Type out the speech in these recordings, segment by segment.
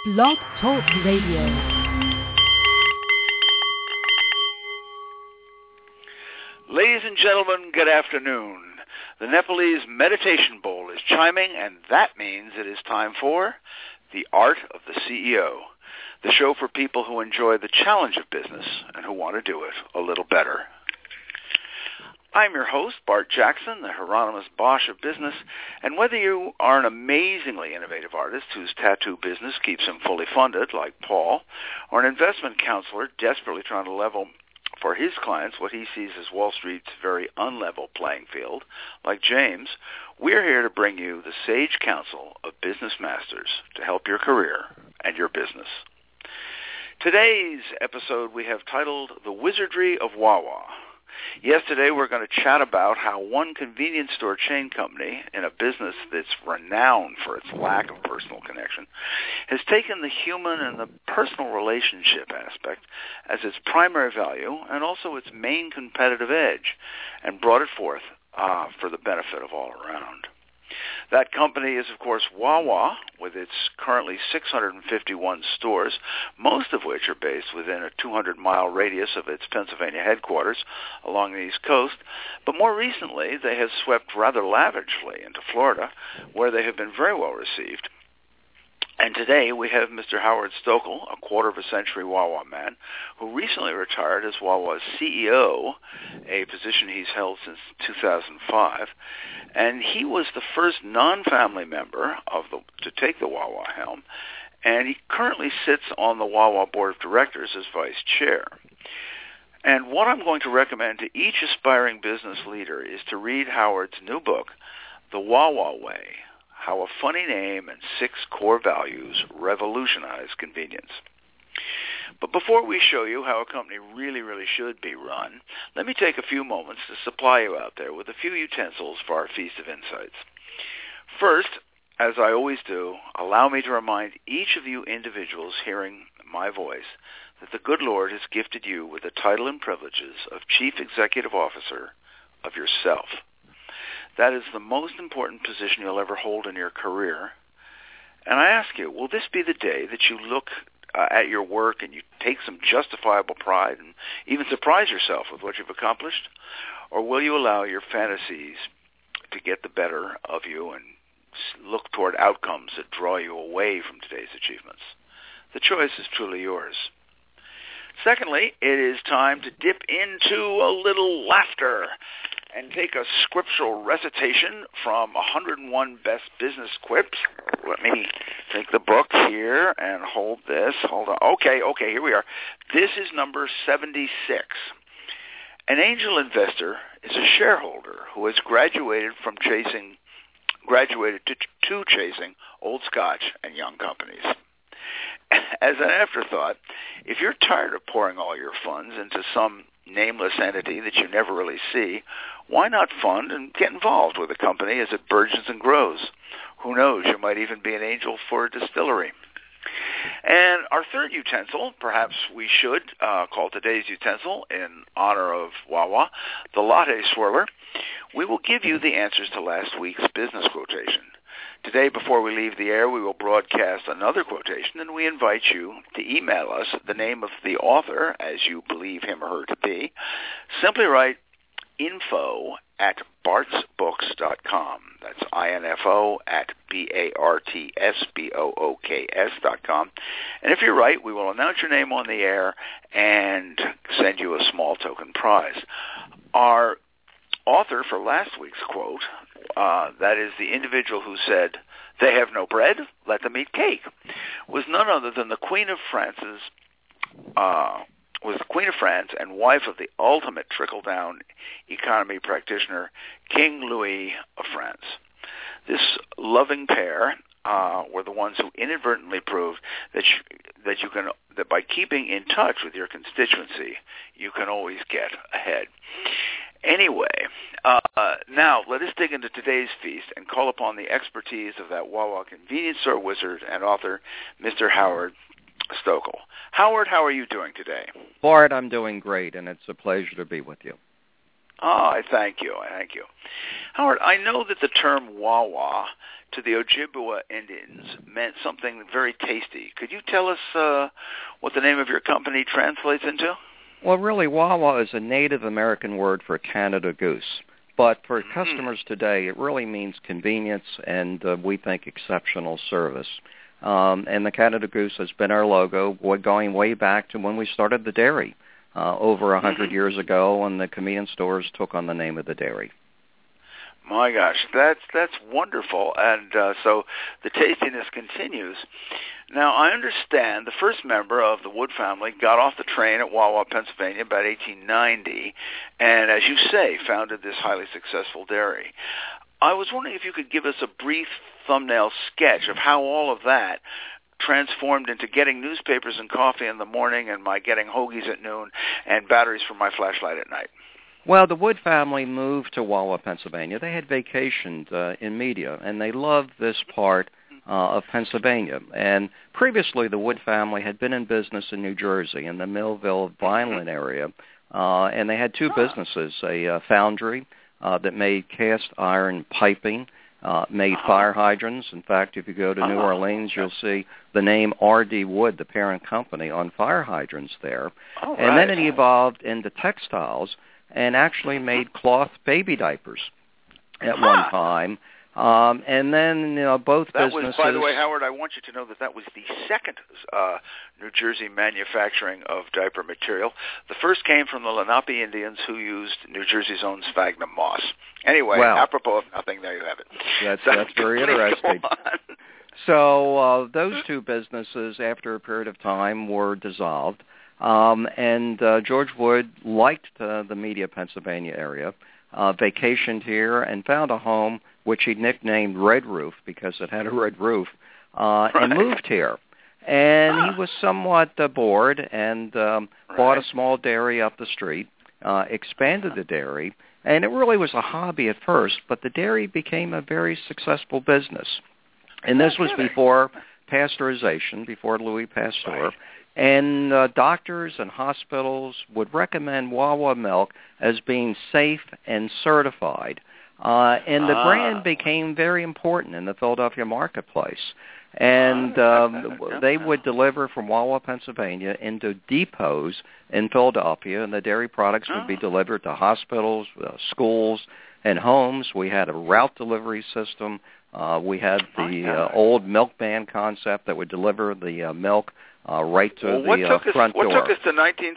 Blog Talk Radio. Ladies and gentlemen, good afternoon. The Nepalese Meditation Bowl is chiming, and that means it is time for The Art of the CEO, the show for people who enjoy the challenge of business and who want to do it a little better. I'm your host, Bart Jackson, the Hieronymus Bosch of business, and whether you are an amazingly innovative artist whose tattoo business keeps him fully funded, like Paul, or an investment counselor desperately trying to level for his clients what he sees as Wall Street's very unlevel playing field, like James, we're here to bring you the sage counsel of business masters to help your career and your business. Today's episode we have titled The Wizardry of Wawa. Yes, today we're going to chat about how one convenience store chain company in a business that's renowned for its lack of personal connection has taken the human and the personal relationship aspect as its primary value and also its main competitive edge and brought it forth for the benefit of all around. That company is, of course, Wawa, with its currently 651 stores, most of which are based within a 200-mile radius of its Pennsylvania headquarters along the East Coast. But more recently, they have swept rather lavishly into Florida, where they have been very well received. And today we have Mr. Howard Stokel, a quarter-of-a-century Wawa man, who recently retired as Wawa's CEO, a position he's held since 2005. And he was the first non-family member to take the Wawa helm, and he currently sits on the Wawa Board of Directors as vice chair. And what I'm going to recommend to each aspiring business leader is to read Howard's new book, The Wawa Way: How a Funny Name and 6 Core Values Revolutionize Convenience. But before we show you how a company really should be run, let me take a few moments to supply you out there with a few utensils for our Feast of Insights. First, as I always do, allow me to remind each of you individuals hearing my voice that the good Lord has gifted you with the title and privileges of Chief Executive Officer of yourself. That is the most important position you'll ever hold in your career. And I ask you, will this be the day that you look at your work and you take some justifiable pride and even surprise yourself with what you've accomplished? Or will you allow your fantasies to get the better of you and look toward outcomes that draw you away from today's achievements? The choice is truly yours. Secondly, it is time to dip into a little laughter and take a scriptural recitation from 101 Best Business Quips. Let me take the book here and hold this. Hold on. Okay, here we are. This is number 76. An angel investor is a shareholder who has graduated to chasing old Scotch and young companies. As an afterthought, if you're tired of pouring all your funds into some nameless entity that you never really see, why not fund and get involved with a company as it burgeons and grows? Who knows, you might even be an angel for a distillery. And our third utensil, perhaps we should call today's utensil in honor of Wawa, the latte swirler. We will give you the answers to last week's business quotation. Today, before we leave the air, we will broadcast another quotation, and we invite you to email us the name of the author, as you believe him or her to be. Simply write info@bartsbooks.com. That's info@bartsbooks.com. And if you're right, we will announce your name on the air and send you a small token prize. Our author for last week's quote, that is the individual who said, "They have no bread, let them eat cake," was none other than the Queen of France and wife of the ultimate trickle-down economy practitioner, King Louis of France. This loving pair were the ones who inadvertently proved that by keeping in touch with your constituency, you can always get ahead. Anyway, now let us dig into today's feast and call upon the expertise of that Wawa convenience store wizard and author, Mr. Howard Stokel. Howard, how are you doing today? Bart, I'm doing great, and it's a pleasure to be with you. Oh, I thank you. Howard, I know that the term Wawa to the Ojibwa Indians meant something very tasty. Could you tell us what the name of your company translates into? Well, really, Wawa is a Native American word for Canada Goose. But for customers today, it really means convenience and, we think, exceptional service. And the Canada Goose has been our logo going way back to when we started the dairy over 100 years ago, when the convenience stores took on the name of the dairy. My gosh, that's wonderful. And so the tastiness continues. Now, I understand the first member of the Wood family got off the train at Wawa, Pennsylvania, about 1890, and as you say, founded this highly successful dairy. I was wondering if you could give us a brief thumbnail sketch of how all of that transformed into getting newspapers and coffee in the morning and my getting hoagies at noon and batteries for my flashlight at night. Well, the Wood family moved to Wawa, Pennsylvania. They had vacationed in Media, and they loved this part of Pennsylvania. And previously, the Wood family had been in business in New Jersey, in the Millville, Vineland area, and they had two businesses, a foundry that made cast iron piping, made fire hydrants. In fact, if you go to New Orleans, you'll see the name R.D. Wood, the parent company, on fire hydrants there. And then it evolved into textiles and actually made cloth baby diapers at one time. And then, both businesses... That was, by the way, Howard, I want you to know that was the second New Jersey manufacturing of diaper material. The first came from the Lenape Indians, who used New Jersey's own sphagnum moss. Anyway, apropos of nothing, there you have it. That's very interesting. So those two businesses, after a period of time, were dissolved. And George Wood liked the Media, Pennsylvania area, vacationed here, and found a home which he nicknamed Red Roof because it had a red roof, and moved here. And he was somewhat bored and bought a small dairy up the street, expanded the dairy, and it really was a hobby at first, but the dairy became a very successful business. And this was before pasteurization, before Louis Pasteur. And doctors and hospitals would recommend Wawa milk as being safe and certified. And the brand became very important in the Philadelphia marketplace. And they would deliver from Wawa, Pennsylvania, into depots in Philadelphia, and the dairy products would be delivered to hospitals, schools, and homes. We had a route delivery system. We had the old milkman concept that would deliver the milk right to the front door. What took us to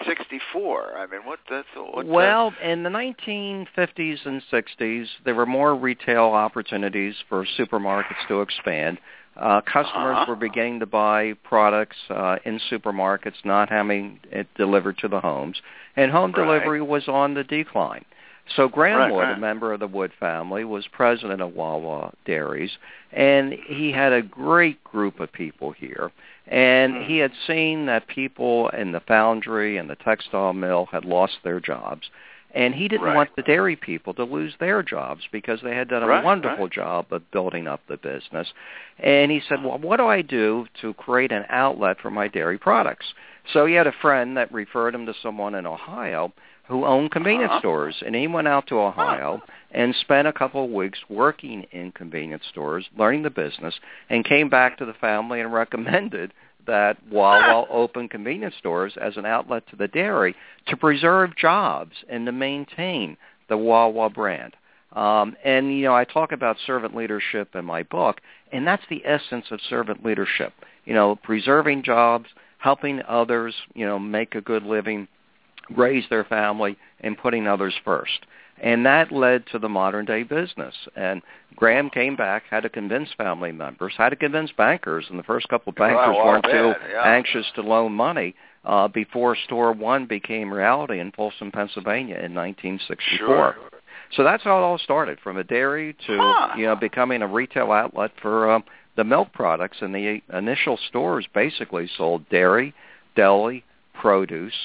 1964? I mean, Well, in the 1950s and 60s, there were more retail opportunities for supermarkets to expand. Customers were beginning to buy products in supermarkets, not having it delivered to the homes, and home delivery was on the decline. So Graham Wood, a member of the Wood family, was president of Wawa Dairies, and he had a great group of people here. And he had seen that people in the foundry and the textile mill had lost their jobs. And he didn't want the dairy people to lose their jobs because they had done a wonderful job of building up the business. And he said, well, what do I do to create an outlet for my dairy products? So he had a friend that referred him to someone in Ohio who owned convenience stores. And he went out to Ohio and spent a couple of weeks working in convenience stores, learning the business, and came back to the family and recommended that Wawa open convenience stores as an outlet to the dairy to preserve jobs and to maintain the Wawa brand. And, I talk about servant leadership in my book, and that's the essence of servant leadership. Preserving jobs, helping others, make a good living, raise their family, and putting others first. And that led to the modern-day business. And Graham came back, had to convince family members, had to convince bankers, and the first couple of bankers weren't too anxious to loan money before Store One became reality in Folsom, Pennsylvania in 1964. Sure. So that's how it all started, from a dairy to becoming a retail outlet for the milk products. And the initial stores basically sold dairy, deli, produce,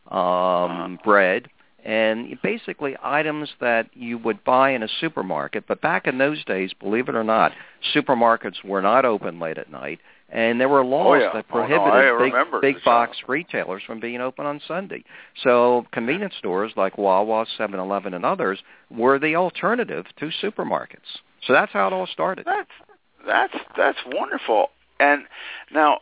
bread, and basically items that you would buy in a supermarket. But back in those days, believe it or not, supermarkets were not open late at night, and there were laws that prohibited big box retailers from being open on Sunday. So convenience stores like Wawa, 7-Eleven, and others were the alternative to supermarkets. So that's how it all started. That's wonderful. And now,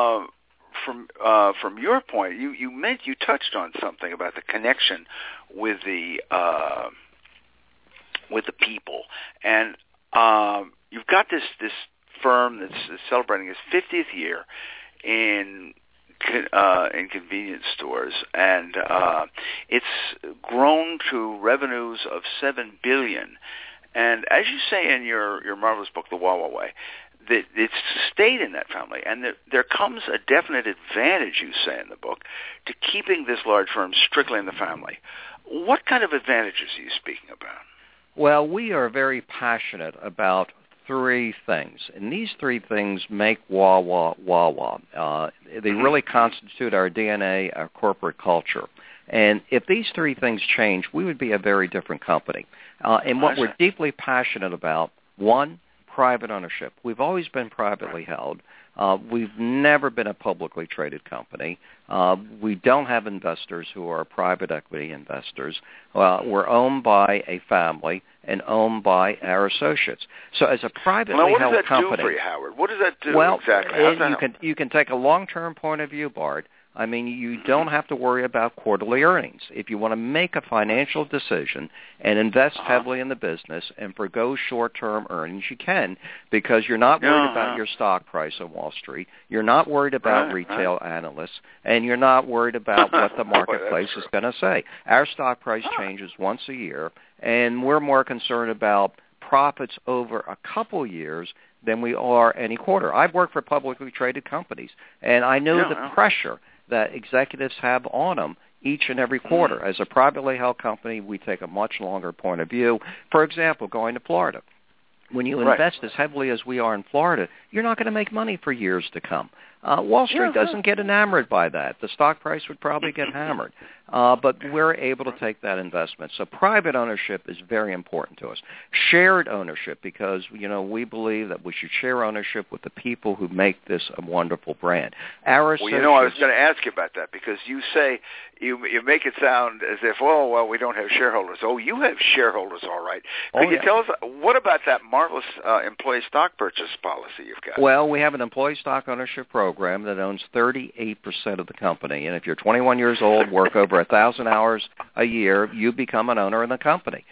from your point, you touched on something about the connection with the people, and you've got this firm that's celebrating its 50th year in convenience stores, and it's grown to revenues of $7 billion. And as you say in your marvelous book, The Wawa Way, that it's stayed in that family, and there comes a definite advantage, you say in the book, to keeping this large firm strictly in the family. What kind of advantages are you speaking about? Well, we are very passionate about three things, and these three things make Wawa Wawa. They really constitute our DNA, our corporate culture. And if these three things change, we would be a very different company. And what we're deeply passionate about, one, private ownership. We've always been privately held. We've never been a publicly traded company. We don't have investors who are private equity investors. We're owned by a family and owned by our associates. So as a privately held company... What does that do for you, Howard? What does that do exactly? You can take a long-term point of view, Bart. I mean, you don't have to worry about quarterly earnings. If you want to make a financial decision and invest heavily in the business and forgo short-term earnings, you can, because you're not worried about your stock price on Wall Street. You're not worried about retail analysts, and you're not worried about what the marketplace is going to say. Our stock price changes once a year, and we're more concerned about profits over a couple years than we are any quarter. I've worked for publicly traded companies, and I know the pressure that executives have on them each and every quarter. As a privately held company, we take a much longer point of view. For example, going to Florida. When you invest as heavily as we are in Florida, you're not going to make money for years to come. Wall Street doesn't get enamored by that. The stock price would probably get hammered. But we're able to take that investment. So private ownership is very important to us. Shared ownership, because, we believe that we should share ownership with the people who make this a wonderful brand. Our associates, I was going to ask you about that, because you say, you make it sound as if, we don't have shareholders. Oh, you have shareholders, all right. Could you tell us, what about that marvelous employee stock purchase policy you've got? Well, we have an employee stock ownership program that owns 38% of the company. And if you're 21 years old, work over 1,000 hours a year, you become an owner in the company.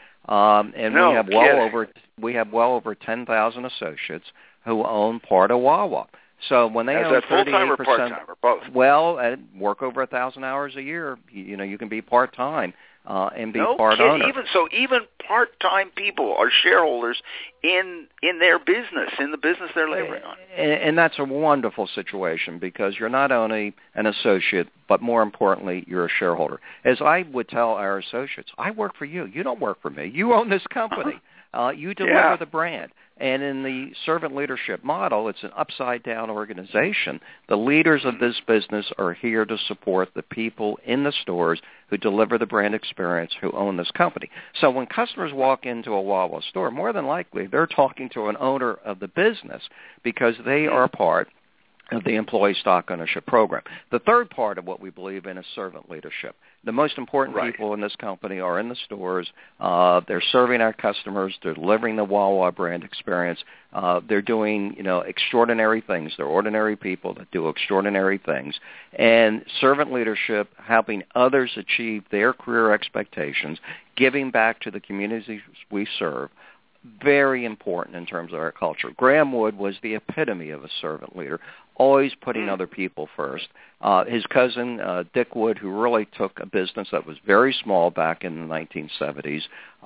We have well over 10,000 associates who own part of Wawa. So when they own 38%, full-time or part-time or both? Well, work over 1,000 hours a year, you can be part-time and be part owner. Even part-time people are shareholders in their business, in the business they're laboring on. And that's a wonderful situation, because you're not only an associate, but more importantly, you're a shareholder. As I would tell our associates, I work for you. You don't work for me. You own this company. You deliver the brand. And in the servant leadership model, it's an upside-down organization. The leaders of this business are here to support the people in the stores who deliver the brand experience, who own this company. So when customers walk into a Wawa store, more than likely they're talking to an owner of the business, because they are part of the employee stock ownership program. The third part of what we believe in is servant leadership. The most important people in this company are in the stores. They're serving our customers. They're delivering the Wawa brand experience. They're doing, extraordinary things. They're ordinary people that do extraordinary things. And servant leadership, helping others achieve their career expectations, giving back to the communities we serve, very important in terms of our culture. Graham Wood was the epitome of a servant leader, always putting other people first. His cousin, Dick Wood, who really took a business that was very small back in the 1970s,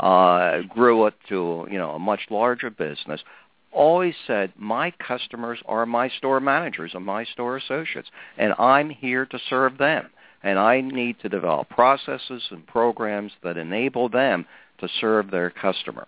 grew it to a much larger business, always said, my customers are my store managers and my store associates, and I'm here to serve them. And I need to develop processes and programs that enable them to serve their customer.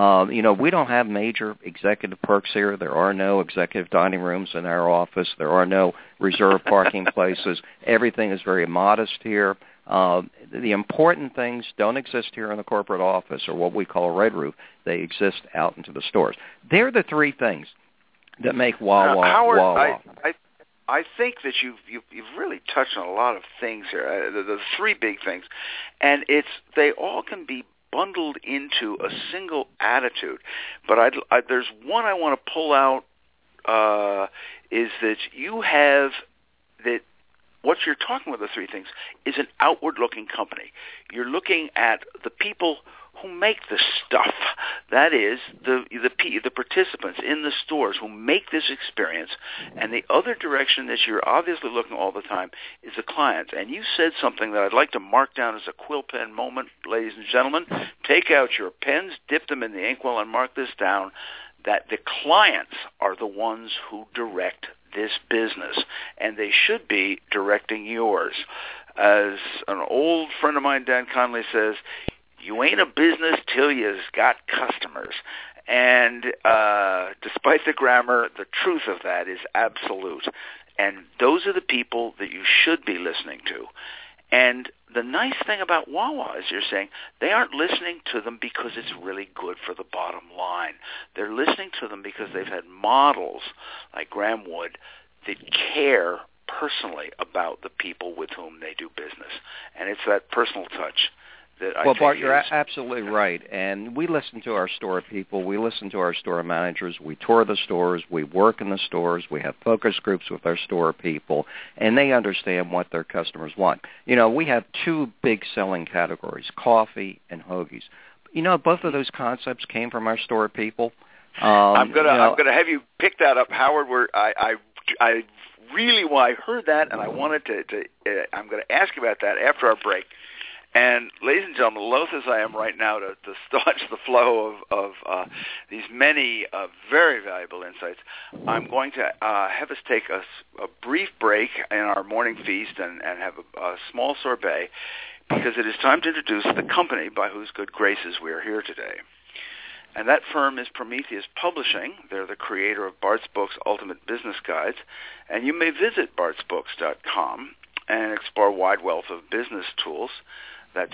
We don't have major executive perks here. There are no executive dining rooms in our office. There are no reserved parking places. Everything is very modest here. The important things don't exist here in the corporate office, or what we call a red roof. They exist out into the stores. They're the three things that make Wawa Howard, Wawa. I think that you've really touched on a lot of things here. The three big things, and they all can be bundled into a single attitude. But there's one I want to pull out is that you have that. What you're talking about, the three things, is an outward-looking company. You're looking at the people who make the stuff. That is, the participants in the stores who make this experience. And the other direction that you're obviously looking all the time is the clients. And you said something that I'd like to mark down as a quill pen moment, ladies and gentlemen. Take out your pens, dip them in the inkwell, and mark this down, that the clients are the ones who direct this business, and they should be directing yours. As an old friend of mine, Dan Conley, says, you ain't a business till you've got customers. And despite the grammar, the truth of that is absolute. And those are the people that you should be listening to. And the nice thing about Wawa is you're saying they aren't listening to them because it's really good for the bottom line. They're listening to them because they've had models like Graham Wood that care personally about the people with whom they do business. And it's that personal touch that I think Bart, you're absolutely right. And we listen to our store people. We listen to our store managers. We tour the stores. We work in the stores. We have focus groups with our store people, and they understand what their customers want. You know, we have two big selling categories, coffee and hoagies. You know, both of those concepts came from our store people. I'm gonna have you pick that up, Howard. Where I really, when I heard that, and I wanted to I'm going to ask you about that after our break. And, ladies and gentlemen, loath as I am right now to staunch the flow of these many very valuable insights, I'm going to have us take a brief break in our morning feast and have a small sorbet, because it is time to introduce the company by whose good graces we are here today. And that firm is Prometheus Publishing. They're the creator of Bart's Books Ultimate Business Guides. And you may visit bartsbooks.com and explore a wide wealth of business tools. That's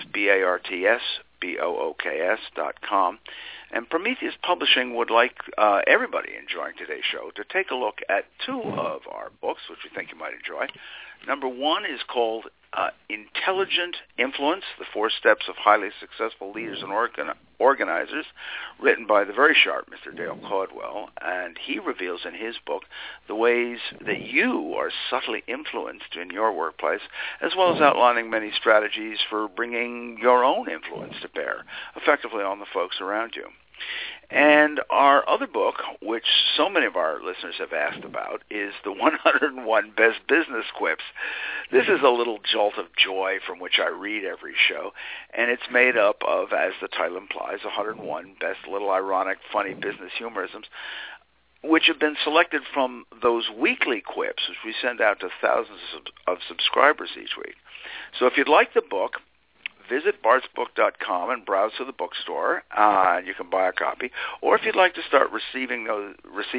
BARTSBOOKS.com. And Prometheus Publishing would like everybody enjoying today's show to take a look at two of our books, which we think you might enjoy. Number one is called Intelligent Influence, The 4 Steps of Highly Successful Leaders and Organizers, written by the very sharp Mr. Dale Caldwell. And he reveals in his book the ways that you are subtly influenced in your workplace, as well as outlining many strategies for bringing your own influence to bear effectively on the folks around you. And our other book, which so many of our listeners have asked about, is the 101 Best Business Quips. This is a little jolt of joy from which I read every show, and it's made up of, as the title implies, 101 best little ironic, funny business humorisms, which have been selected from those weekly quips, which we send out to thousands of subscribers each week. So if you'd like the book, visit bartsbook.com and browse to the bookstore, and you can buy a copy. Or if you'd like to start receiving those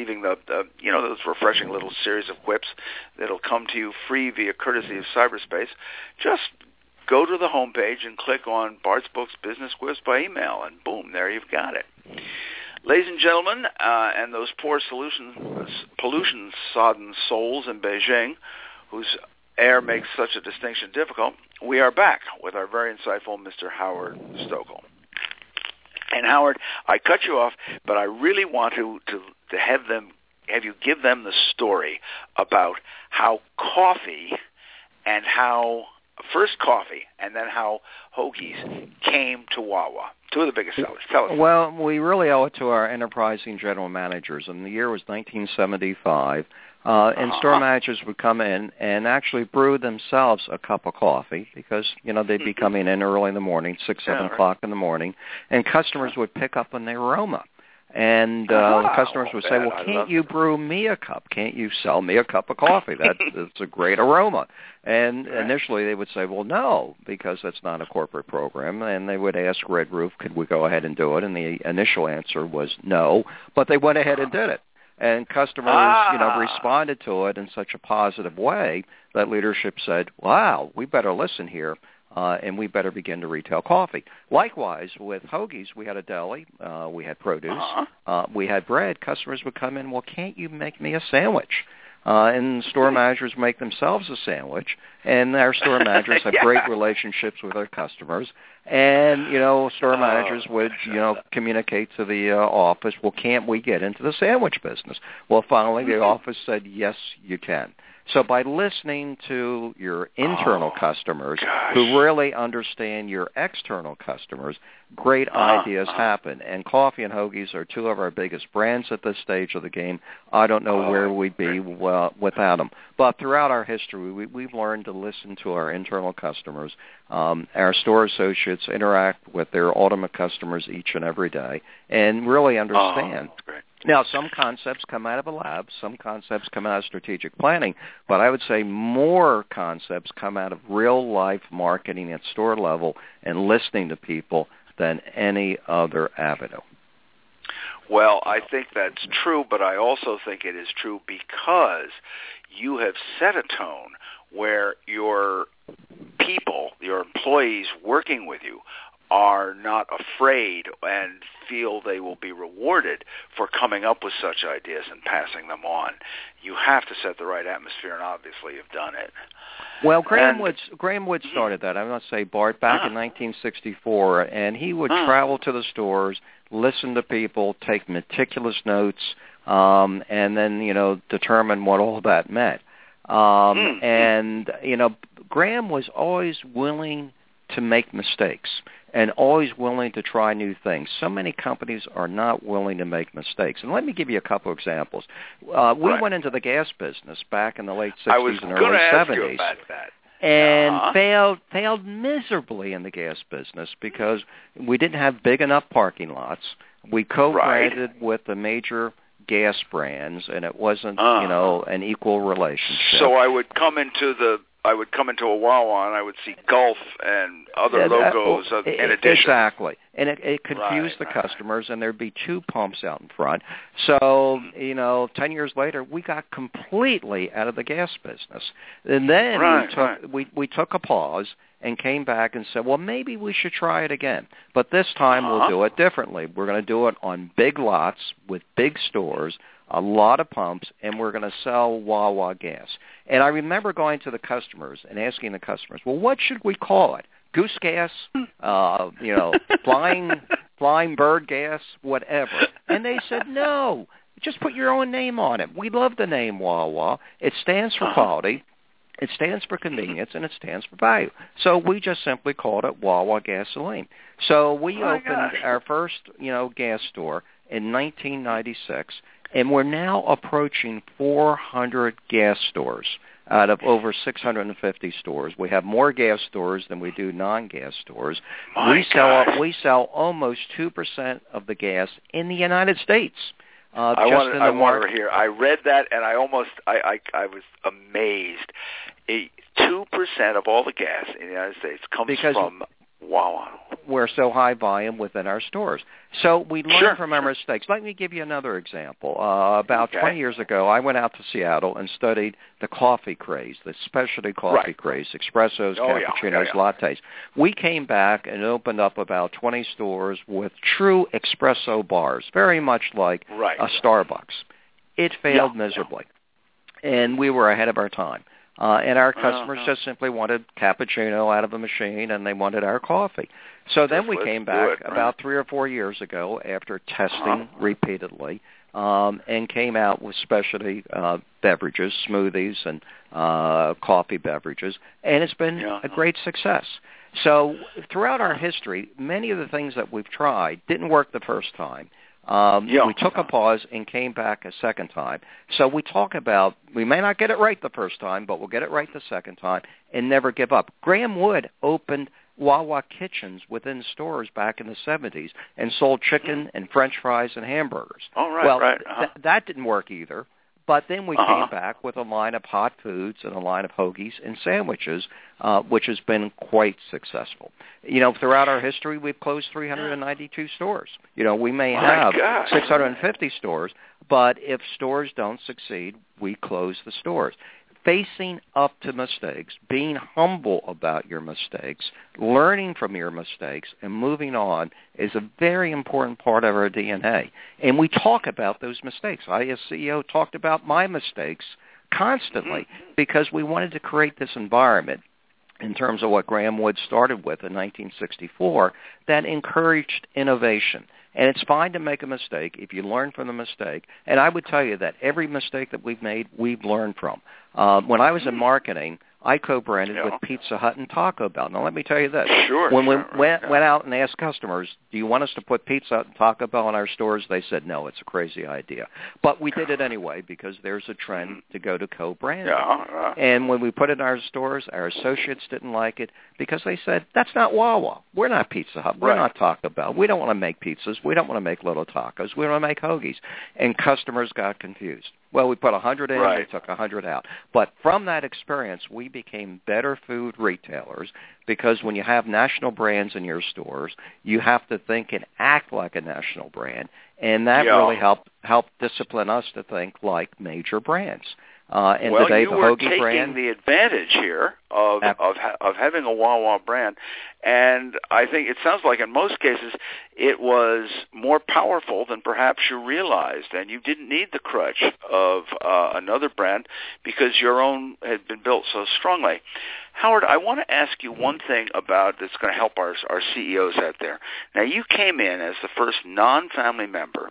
refreshing little series of quips that'll come to you free via courtesy of cyberspace, just go to the homepage and click on Bart's Books Business Quips by email, and boom, there you've got it. Ladies and gentlemen, and those poor pollution-sodden souls in Beijing, whose air makes such a distinction difficult, we are back with our very insightful Mr. Howard Stokel. And Howard, I cut you off, but I really want to have you give them the story about how coffee and how first coffee and then how hoagies came to Wawa. Two of the biggest sellers. Tell us. Well, we really owe it to our enterprising general managers, and the year was 1975. And store managers would come in and actually brew themselves a cup of coffee because, they'd be coming in early in the morning, 6, 7 o'clock in the morning, and customers would pick up on the aroma. And customers would say, well, can't you brew me a cup? Can't you sell me a cup of coffee? That's a great aroma. And initially they would say, well, no, because that's not a corporate program. And they would ask Red Roof, could we go ahead and do it? And the initial answer was no, but they went ahead and did it. And customers, responded to it in such a positive way that leadership said, wow, we better listen here, and we better begin to retail coffee. Likewise, with hoagies, we had a deli, we had produce, we had bread. Customers would come in, well, can't you make me a sandwich? and store managers make themselves a sandwich, and our store managers have great relationships with their customers. And, store managers would, communicate to the office, well, can't we get into the sandwich business? Well, finally, the office said, yes, you can. So by listening to your internal customers who really understand your external customers, great ideas happen. And Coffee and Hoagies are two of our biggest brands at this stage of the game. I don't know where we'd be without them. But throughout our history, we've learned to listen to our internal customers. Our store associates interact with their ultimate customers each and every day and really understand. Now, some concepts come out of a lab, some concepts come out of strategic planning, but I would say more concepts come out of real-life marketing at store level and listening to people than any other avenue. Well, I think that's true, but I also think it is true because you have set a tone where your people, your employees working with you, are not afraid and feel they will be rewarded for coming up with such ideas and passing them on. You have to set the right atmosphere, and obviously you've done it. Well, Graham Wood started that. I must say, Bart, back in 1964, and he would travel to the stores, listen to people, take meticulous notes, and then, determine what all that meant. And, Graham was always willing to make mistakes and always willing to try new things. So many companies are not willing to make mistakes. And let me give you a couple examples. We went into the gas business back in the late 60s and early 70s. Ask you about that. And failed miserably in the gas business because we didn't have big enough parking lots. We co-branded with the major gas brands, and it wasn't, an equal relationship. So I would come into a Wawa and I would see Gulf and other logos in addition. Exactly. And it confused the customers, and there'd be two pumps out in front. So, 10 years later, we got completely out of the gas business. And then we took a pause and came back and said, well, maybe we should try it again. But this time we'll do it differently. We're going to do it on big lots with big stores, a lot of pumps, and we're going to sell Wawa gas. And I remember going to the customers and asking the customers, well, what should we call it? Goose gas, flying bird gas, whatever. And they said, no, just put your own name on it. We love the name Wawa. It stands for quality. It stands for convenience, and it stands for value. So we just simply called it Wawa Gasoline. So we opened our first, gas store in 1996, and we're now approaching 400 gas stores out of over 650 stores. We have more gas stores than we do non-gas stores. We sell almost 2% of the gas in the United States. I want to hear. I read that, and I was amazed. 2% of all the gas in the United States comes from Wawa. We're so high volume within our stores. So we learn from our mistakes. Let me give you another example. About 20 years ago, I went out to Seattle and studied the coffee craze, the specialty coffee craze, espressos, cappuccinos, lattes. We came back and opened up about 20 stores with true espresso bars, very much like a Starbucks. It failed miserably, and we were ahead of our time. And our customers just simply wanted cappuccino out of a machine, and they wanted our coffee. So then we came back about 3 or 4 years ago after testing repeatedly and came out with specialty beverages, smoothies, and coffee beverages, and it's been a great success. So throughout our history, many of the things that we've tried didn't work the first time. We took a pause and came back a second time. So we talk about, we may not get it right the first time, but we'll get it right the second time and never give up. Graham Wood opened Wawa kitchens within stores back in the 70s and sold chicken and French fries and hamburgers. That didn't work either. But then we came back with a line of hot foods and a line of hoagies and sandwiches, which has been quite successful. Throughout our history, we've closed 392 stores. We may have 650 stores, but if stores don't succeed, we close the stores. Facing up to mistakes, being humble about your mistakes, learning from your mistakes, and moving on is a very important part of our DNA. And we talk about those mistakes. I, as CEO, talked about my mistakes constantly, because we wanted to create this environment in terms of what Graham Wood started with in 1964 that encouraged innovation. And it's fine to make a mistake if you learn from the mistake. And I would tell you that every mistake that we've made, we've learned from. When I was in marketing, I co-branded with Pizza Hut and Taco Bell. Now, let me tell you this. When we went out and asked customers, do you want us to put Pizza Hut and Taco Bell in our stores, they said, no, it's a crazy idea. But we did it anyway because there's a trend to go to co-branding. And when we put it in our stores, our associates didn't like it because they said, that's not Wawa. We're not Pizza Hut. We're not Taco Bell. We don't want to make pizzas. We don't want to make little tacos. We want to make hoagies. And customers got confused. Well, we put 100 in, we took 100 out. But from that experience, we became better food retailers because when you have national brands in your stores, you have to think and act like a national brand. And that really helped discipline us to think like major brands. And well, today, you the were hoagie taking brand, the advantage here of having a Wawa brand, and I think it sounds like in most cases it was more powerful than perhaps you realized, and you didn't need the crutch of another brand because your own had been built so strongly. Howard, I want to ask you one thing about that's going to help our CEOs out there. Now, you came in as the first non-family member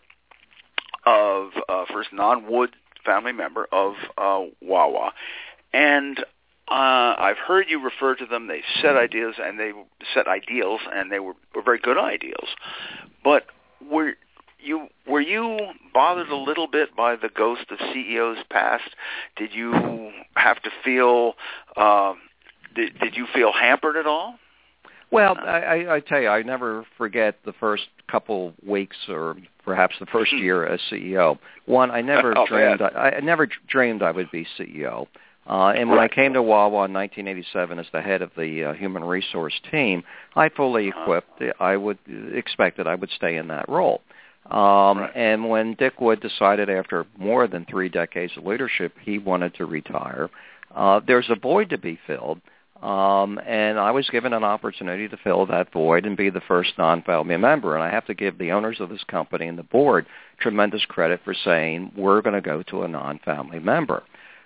of first non-Wood family member of Wawa, and I've heard you refer to them. They set ideas, and they were very good ideals. But were you bothered a little bit by the ghost of CEOs past? Did you have to feel? Did you feel hampered at all? Well, I tell you, I never forget the first couple weeks or perhaps the first year as CEO. One, I never dreamed I would be CEO. And when I came to Wawa in 1987 as the head of the human resource team, I fully equipped. I would expect that I would stay in that role. And when Dick Wood decided after more than 3 decades of leadership he wanted to retire, there's a void to be filled. And I was given an opportunity to fill that void and be the first non-family member. And I have to give the owners of this company and the board tremendous credit for saying we're going to go to a non-family member.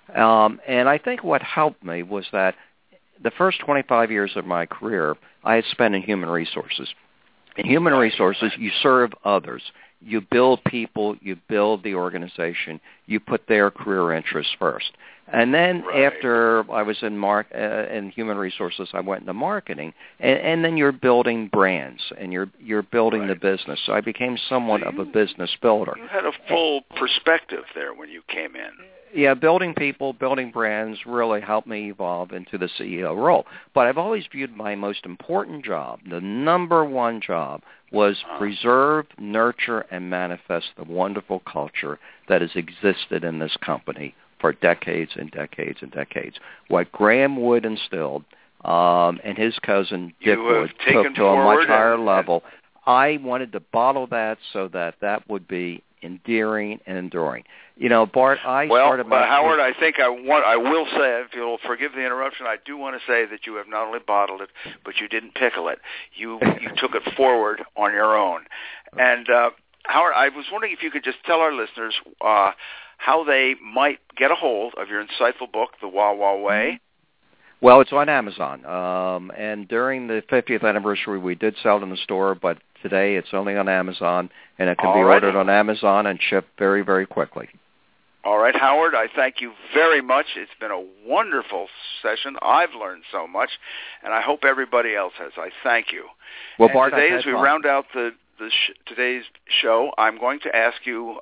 And I think what helped me was that the first 25 years of my career I had spent in human resources. In human resources, you serve others. You build people. You build the organization. You put their career interests first. And then after I was in human resources, I went into marketing, and then you're building brands, and you're building the business. So I became somewhat of a business builder. You had a full perspective there when you came in. Yeah, building people, building brands really helped me evolve into the CEO role. But I've always viewed my most important job, the number one job, was preserve, nurture, and manifest the wonderful culture that has existed in this company for decades and decades and decades. What Graham Wood instilled and his cousin Dick Wood took to a much higher level. I wanted to bottle that so that would be endearing and enduring. You know, Bart, started my... Well, Howard, I think I will say, if you'll forgive the interruption, I do want to say that you have not only bottled it, but you didn't pickle it. You took it forward on your own. And, Howard, I was wondering if you could just tell our listeners how they might get a hold of your insightful book, The Wawa Way. Well, it's on Amazon. And during the 50th anniversary, we did sell it in the store, but today it's only on Amazon, and it can be ordered on Amazon and shipped very, very quickly. All right, Howard, I thank you very much. It's been a wonderful session. I've learned so much, and I hope everybody else has. I thank you. Well, Bart, today, as we round out today's show, I'm going to ask you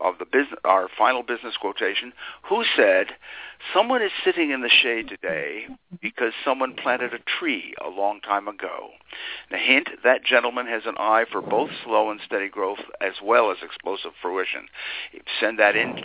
our final business quotation. Who said, "Someone is sitting in the shade today because someone planted a tree a long time ago"? Now, hint, that gentleman has an eye for both slow and steady growth as well as explosive fruition. Send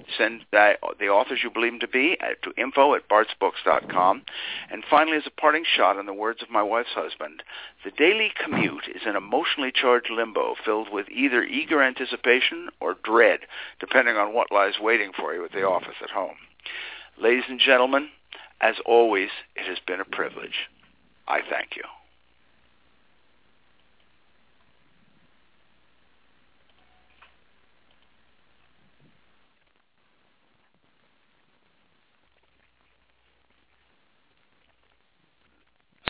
the authors you believe him to be to info@bartsbooks.com. And finally, as a parting shot, in the words of my wife's husband, the daily commute is an emotionally charged limbo filled with either eager anticipation or dread, depending on what lies waiting for you at the office at home. Ladies and gentlemen, as always, it has been a privilege. I thank you.